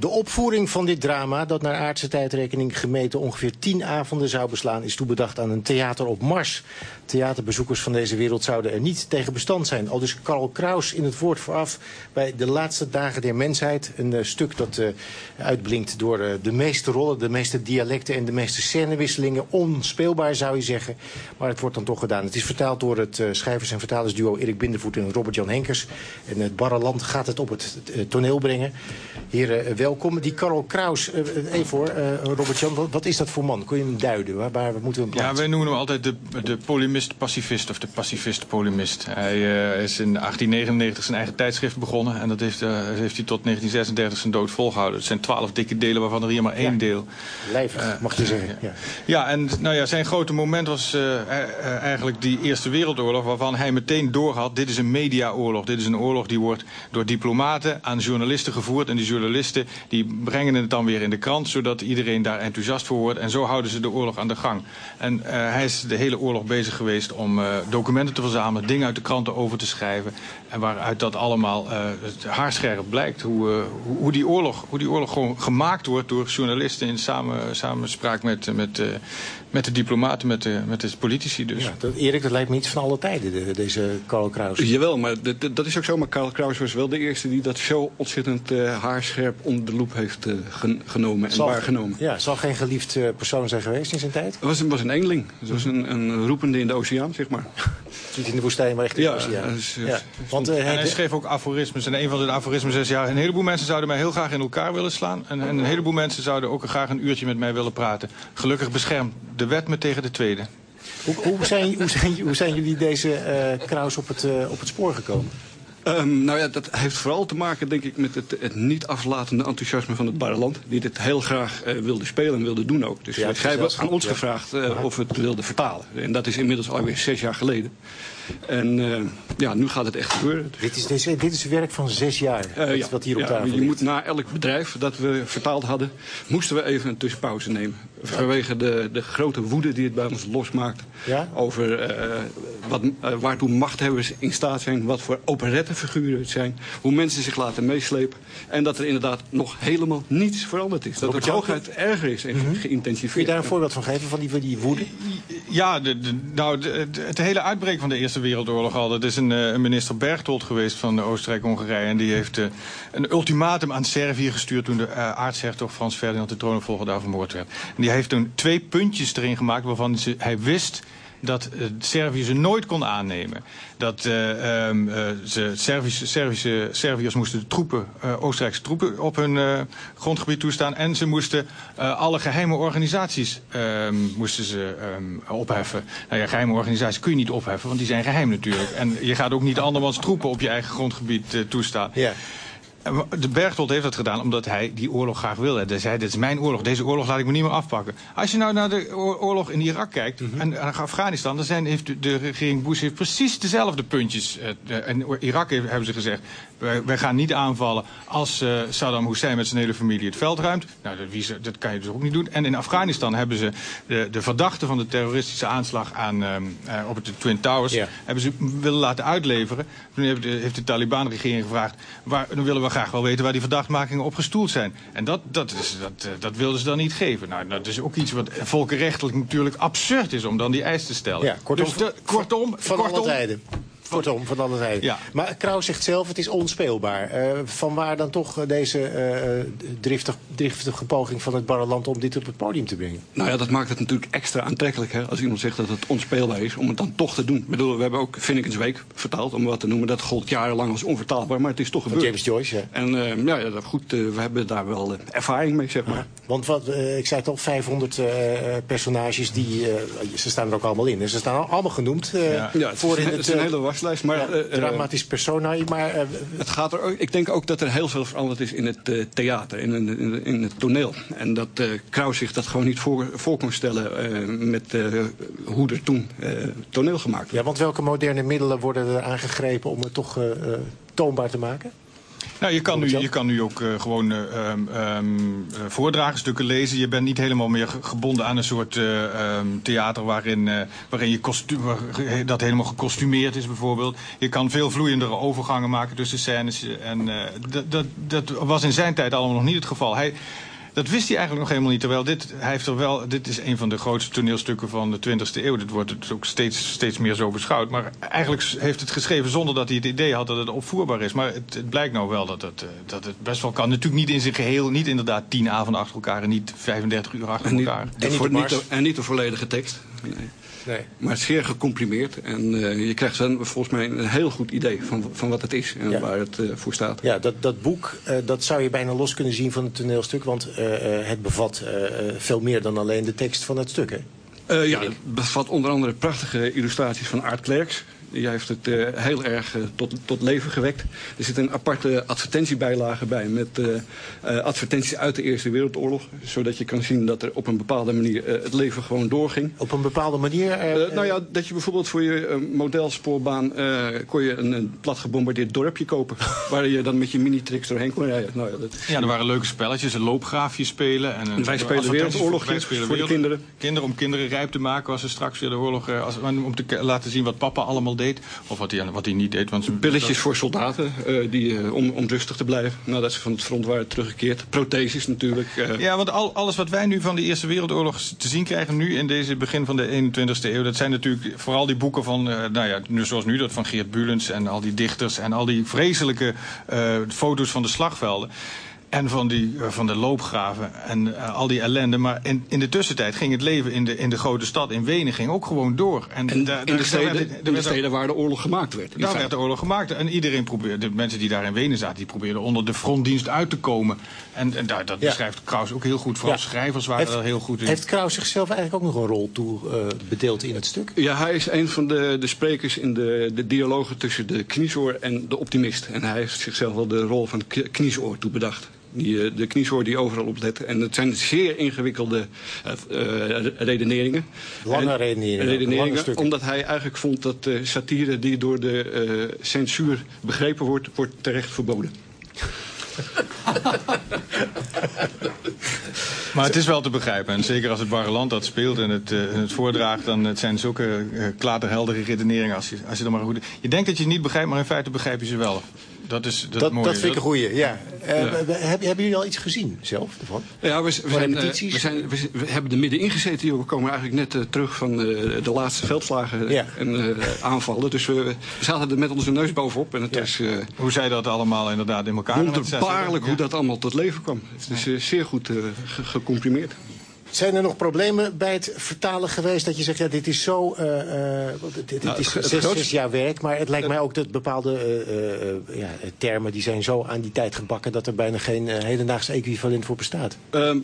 De opvoering van dit drama, dat naar aardse tijdrekening gemeten ongeveer 10 avonden zou beslaan, is toebedacht aan een theater op Mars. Theaterbezoekers van deze wereld zouden er niet tegen bestand zijn. Aldus Karl Kraus in het woord vooraf bij De Laatste Dagen der Mensheid. Een stuk dat uitblinkt door de meeste rollen, de meeste dialecten en de meeste scènewisselingen. Onspeelbaar zou je zeggen, maar het wordt dan toch gedaan. Het is vertaald door het schrijvers- en vertalersduo Erik Bindervoet en Robert-Jan Henkers. En het barre land gaat het op het toneel brengen. Heren, welkom. Die Karl Kraus, even hoor, Robert-Jan, wat is dat voor man? Kun je hem duiden? Waar moeten we hem plaatsen? Ja, wij noemen hem altijd de polemist-pacifist of de pacifist-polemist. Hij is in 1899 zijn eigen tijdschrift begonnen en dat heeft hij tot 1936 zijn dood volgehouden. Het zijn 12 dikke delen, waarvan er hier maar 1 deel. Lijvig, mag je zeggen. Ja, en nou ja, zijn grote moment was eigenlijk die Eerste Wereldoorlog, waarvan hij meteen doorhad, dit is een mediaoorlog. Dit is een oorlog die wordt door diplomaten aan journalisten gevoerd. En die journalisten die brengen het dan weer in de krant, zodat iedereen daar enthousiast voor wordt. En zo houden ze de oorlog aan de gang. En hij is de hele oorlog bezig geweest om documenten te verzamelen, dingen uit de kranten over te schrijven. En waaruit dat allemaal haarscherp blijkt. Hoe die oorlog gewoon gemaakt wordt door journalisten in samenspraak met de diplomaten, met de politici dus. Ja, Erik, dat lijkt me iets van alle tijden, deze Karl Kraus. Jawel, maar dat is ook zo. Maar Karl Kraus was wel de eerste die dat zo ontzettend haarscherp onder de loep heeft genomen en waargenomen. Ja, zal geen geliefd persoon zijn geweest in zijn tijd? Het was een eenling. Het was een roepende in de oceaan, zeg maar. Niet in de woestijn, maar echt in de oceaan. Want hij schreef ook aforismes. En een van de aforismes is, ja, een heleboel mensen zouden mij heel graag in elkaar willen slaan. En een heleboel mensen zouden ook graag een uurtje met mij willen praten. Gelukkig beschermt de wet me tegen de tweede. Hoe zijn jullie deze Kraus op het spoor gekomen? Nou ja, dat heeft vooral te maken, denk ik, met het niet aflatende enthousiasme van het barre land. Die dit heel graag wilde spelen en wilde doen ook. Dus zij hebben aan ons gevraagd of we het wilden vertalen. En dat is inmiddels alweer 6 jaar geleden. En nu gaat het echt gebeuren. Dit is werk van 6 jaar, wat hier op tafel ligt. Je moet na elk bedrijf dat we vertaald hadden, moesten we even een tussenpauze nemen. Vanwege de grote woede die het bij ons losmaakt. Ja? Over waartoe machthebbers in staat zijn, wat voor operettefiguren het zijn, hoe mensen zich laten meeslepen. En dat er inderdaad nog helemaal niets veranderd is. Dat het hooguit erger is en geïntensifieerd. Kun je daar een voorbeeld van geven, van die woede? Ja, het hele uitbreken van de Eerste Wereldoorlog al. Dat is een minister Berchtold geweest van Oostenrijk-Hongarije. En die heeft een ultimatum aan Servië gestuurd toen de aartshertog Frans Ferdinand de troonopvolger daar vermoord werd. En die heeft toen 2 puntjes erin gemaakt waarvan hij wist dat Servië ze nooit kon aannemen. Dat Serviërs moesten de troepen, Oostenrijkse troepen op hun grondgebied toestaan. En ze moesten alle geheime organisaties opheffen. Nou ja, geheime organisaties kun je niet opheffen, want die zijn geheim natuurlijk. En je gaat ook niet andermans troepen op je eigen grondgebied toestaan. Yeah. De Berchtold heeft dat gedaan omdat hij die oorlog graag wilde. Hij zei, dit is mijn oorlog, deze oorlog laat ik me niet meer afpakken. Als je nou naar de oorlog in Irak kijkt en naar Afghanistan, dan heeft de regering Bush precies dezelfde puntjes. In Irak hebben ze gezegd, wij gaan niet aanvallen als Saddam Hussein met zijn hele familie het veld ruimt. Nou, dat kan je dus ook niet doen. En in Afghanistan hebben ze de verdachte van de terroristische aanslag op de Twin Towers hebben ze willen laten uitleveren. Toen heeft de Taliban-regering gevraagd, dan willen we graag wel weten waar die verdachtmakingen op gestoeld zijn. En dat wilden ze dan niet geven. Nou, dat is ook iets wat volkenrechtelijk natuurlijk absurd is om dan die eis te stellen. Ja, kortom, van alle tijden. Kortom, van alle tijden. Ja. Maar Kraus zegt zelf, het is onspeelbaar. Vanwaar dan toch deze driftige poging van het barre land om dit op het podium te brengen? Nou ja, dat maakt het natuurlijk extra aantrekkelijk, hè, als iemand zegt dat het onspeelbaar is, om het dan toch te doen. Ik bedoel, we hebben ook Finnekens Week vertaald, om wat te noemen. Dat gold jarenlang als onvertaalbaar, maar het is toch gebeurd. Van James Joyce, ja. En goed, we hebben daar wel ervaring mee, zeg maar. Ja, want ik zei toch, 500 personages, ze staan er ook allemaal in. Ze staan allemaal genoemd. Het is een hele waslijst. Maar, dramatisch persona, maar... het gaat ik denk ook dat er heel veel veranderd is in het theater, in het toneel. En dat Kraus zich dat gewoon niet voor kon stellen met hoe er toen toneel gemaakt werd. Ja, want welke moderne middelen worden er aangegrepen om het toch toonbaar te maken? Nou, je kan nu ook gewoon voordragenstukken lezen. Je bent niet helemaal meer gebonden aan een soort theater waarin je dat helemaal gekostumeerd is bijvoorbeeld. Je kan veel vloeiendere overgangen maken tussen scènes. En dat was in zijn tijd allemaal nog niet het geval. Dat wist hij eigenlijk nog helemaal niet. Terwijl dit is een van de grootste toneelstukken van de 20e eeuw. Dit wordt ook steeds meer zo beschouwd. Maar eigenlijk heeft het geschreven zonder dat hij het idee had dat het opvoerbaar is. Maar het blijkt nou wel dat het best wel kan. Natuurlijk niet in zijn geheel, niet inderdaad 10 avonden achter elkaar en niet 35 uur achter elkaar. En niet de volledige tekst. Nee. Maar zeer gecomprimeerd. En je krijgt dan volgens mij een heel goed idee van wat het is en waar het voor staat. Ja, dat boek dat zou je bijna los kunnen zien van het toneelstuk. Want het bevat veel meer dan alleen de tekst van het stuk, hè? Het bevat onder andere prachtige illustraties van Aart Klerks. Die heeft het heel erg tot leven gewekt. Er zit een aparte advertentiebijlage bij met advertenties uit de Eerste Wereldoorlog. Zodat je kan zien dat er op een bepaalde manier het leven gewoon doorging. Op een bepaalde manier? Dat je bijvoorbeeld voor je modelspoorbaan kon je een plat gebombardeerd dorpje kopen. Waar je dan met je mini-tricks doorheen kon rijden. Er waren leuke spelletjes, een loopgraafje spelen. En wij spelen wereldoorlogjes voor de kinderen. Om kinderen rijp te maken als ze straks weer de oorlog... om te laten zien wat papa allemaal deed. Of wat hij niet deed. Want pilletjes voor soldaten om rustig te blijven. Nadat ze van het front waren teruggekeerd. Protheses natuurlijk. Ja, want alles wat wij nu van de Eerste Wereldoorlog te zien krijgen... nu in deze begin van de 21e eeuw... dat zijn natuurlijk vooral die boeken van... zoals nu dat van Geert Bulens en al die dichters... en al die vreselijke foto's van de slagvelden... En van de loopgraven en al die ellende. Maar in de tussentijd ging het leven in de grote stad, in Wenen, ging ook gewoon door. En in de steden waar de oorlog gemaakt werd. Daar werd de oorlog gemaakt. En iedereen probeerde, de mensen die daar in Wenen zaten, die probeerden onder de frontdienst uit te komen. En dat beschrijft Kraus ook heel goed. Vooral schrijvers waren er heel goed in. Heeft Kraus zichzelf eigenlijk ook nog een rol toe bedeeld in het stuk? Ja, hij is een van de sprekers in de dialogen tussen de kniezoor en de optimist. En hij heeft zichzelf wel de rol van de kniezoor toe bedacht. De kniezoor die overal op let. En het zijn zeer ingewikkelde redeneringen. Lange redeneringen. Omdat hij eigenlijk vond dat satire die door de censuur begrepen wordt terecht verboden. Maar het is wel te begrijpen. En zeker als het barreland dat speelt en het voordraagt... dan het zijn zulke klaterheldere redeneringen. Als je dan maar goed... Je denkt dat je het niet begrijpt, maar in feite begrijp je ze wel. Dat is mooi. Dat vind ik een goeie, ja. Hebben jullie al iets gezien zelf ervan? Ja, we hebben er middenin gezeten. We komen eigenlijk net terug van de laatste veldslagen en aanvallen. Dus we zaten er met onze neus bovenop. En het is, hoe zij dat allemaal inderdaad in elkaar... Wonderbaarlijk hoe dat allemaal tot leven kwam. Het is zeer goed gecomprimeerd. Zijn er nog problemen bij het vertalen geweest dat je zegt, dit is zo, dit is 6 jaar werk, maar het lijkt mij ook dat bepaalde termen die zijn zo aan die tijd gebakken dat er bijna geen hedendaags equivalent voor bestaat?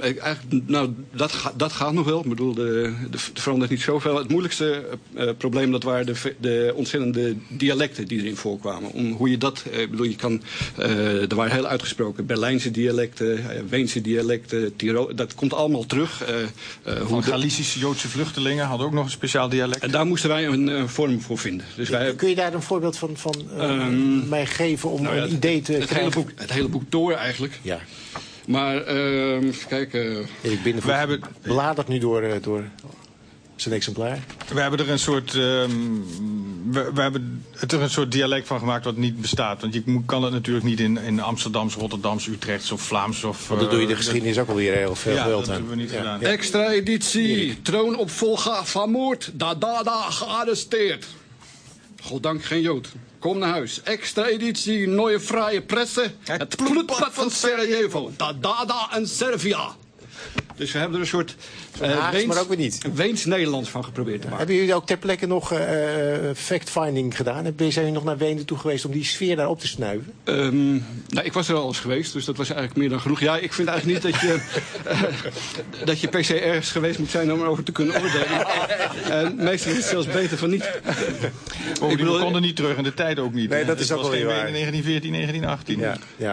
Dat gaat nog wel. Ik bedoel, er verandert niet zoveel. Het moeilijkste probleem dat waren de ontzettende dialecten die erin voorkwamen. Hoe je dat, er waren heel uitgesproken Berlijnse dialecten, Weense dialecten, Tirol, dat komt allemaal terug. Van Galicische Joodse vluchtelingen hadden ook nog een speciaal dialect. En daar moesten wij een vorm voor vinden. Dus kun je daar een voorbeeld van mij geven om een idee te krijgen? Het hele boek door eigenlijk. Ja. Maar even kijken. Erik Binnenvoet bladert nu door zijn exemplaar. We hebben er een soort... we hebben er een soort dialect van gemaakt wat niet bestaat. Want je kan het natuurlijk niet in Amsterdams, Rotterdams, Utrechts of Vlaams. Want dan doe je de geschiedenis ook alweer heel veel geweld aan. Ja, dat hebben we niet gedaan. Extra editie. Troonopvolger van moord. Dada gearresteerd. Goddank geen Jood. Kom naar huis. Extra editie. Nieuwe vrije presse. Het bloedbad van Sarajevo. Dada en Servia. Dus we hebben er een soort Weens-Nederlands van geprobeerd te maken. Hebben jullie ook ter plekke nog fact-finding gedaan? Zijn jullie nog naar Wenen toe geweest om die sfeer daar op te snuiven? Ik was er al eens geweest, dus dat was eigenlijk meer dan genoeg. Ja, ik vind eigenlijk niet dat je per se ergens geweest moet zijn om erover te kunnen oordelen. Meestal is het zelfs beter van niet. We konden niet terug en de tijd ook niet. Nee, dat is ook wel weer waar. In 1914, 1918. Ja.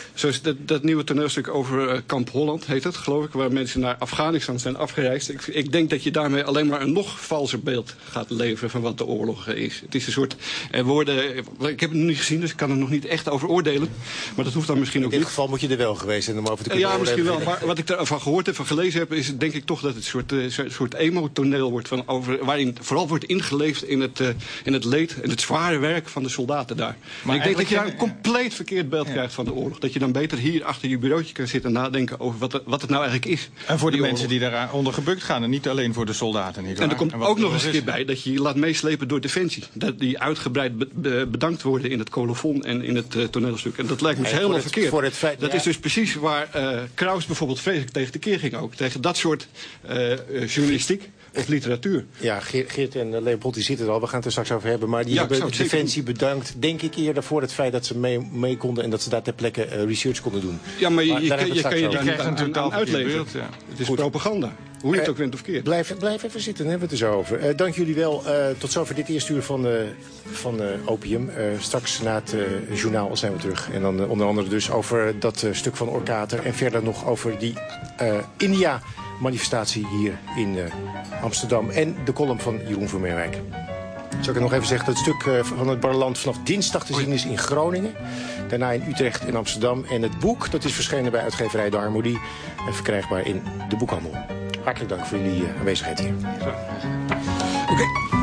Zoals dat nieuwe toneelstuk over Kamp Holland, heet het, geloof ik, waar mensen naar Afghanistan zijn afgereisd. Ik denk dat je daarmee alleen maar een nog valser beeld gaat leveren van wat de oorlog is. Het is een soort woorden. Ik heb het nog niet gezien, dus ik kan er nog niet echt over oordelen. Maar dat hoeft dan misschien ook niet. In dit geval moet je er wel geweest zijn om over te kunnen oordelen. Ja, misschien wel. Maar wat ik ervan gehoord heb, van gelezen heb, is denk ik toch dat het een soort emo-toneel wordt waarin vooral wordt ingeleefd in het leed en het zware werk van de soldaten daar. Maar ik denk dat je daar een compleet verkeerd beeld krijgt van de oorlog. Dat je dan beter hier achter je bureautje kan zitten en nadenken over wat het nou eigenlijk is. En voor de mensen die daaronder gebukt gaan en niet alleen voor de soldaten. En er komt ook nog eens een keer bij dat je je laat meeslepen door Defensie. Dat die uitgebreid bedankt worden in het colofon en in het toneelstuk. En dat lijkt me helemaal verkeerd. Dat is dus precies waar Kraus bijvoorbeeld vreselijk tegen de keer ging ook. Tegen dat soort journalistiek of literatuur. Ja, Geert en Leopold die zitten er al. We gaan het er straks over hebben. Maar die hebben Defensie bedankt, denk ik, eerder voor het feit dat ze mee konden en dat ze daar ter plekke research konden doen. Ja, maar je kan je daar aan uitleveren. Ja. Het is propaganda. Hoe je het ook wint of keert. Blijf even zitten, hebben we het er zo over. Dank jullie wel. Tot zover dit eerste uur van Opium. Straks na het journaal zijn we terug. En dan onder andere dus over dat stuk van Orkater. En verder nog over die India-manifestatie hier in Amsterdam. En de column van Jeroen van Meerwijk. Zal ik nog even zeggen dat het stuk van het Barreland vanaf dinsdag te zien is in Groningen. Daarna in Utrecht en Amsterdam. En het boek, dat is verschenen bij uitgeverij De Harmonie. En verkrijgbaar in de boekhandel. Hartelijk dank voor jullie aanwezigheid hier. Oké.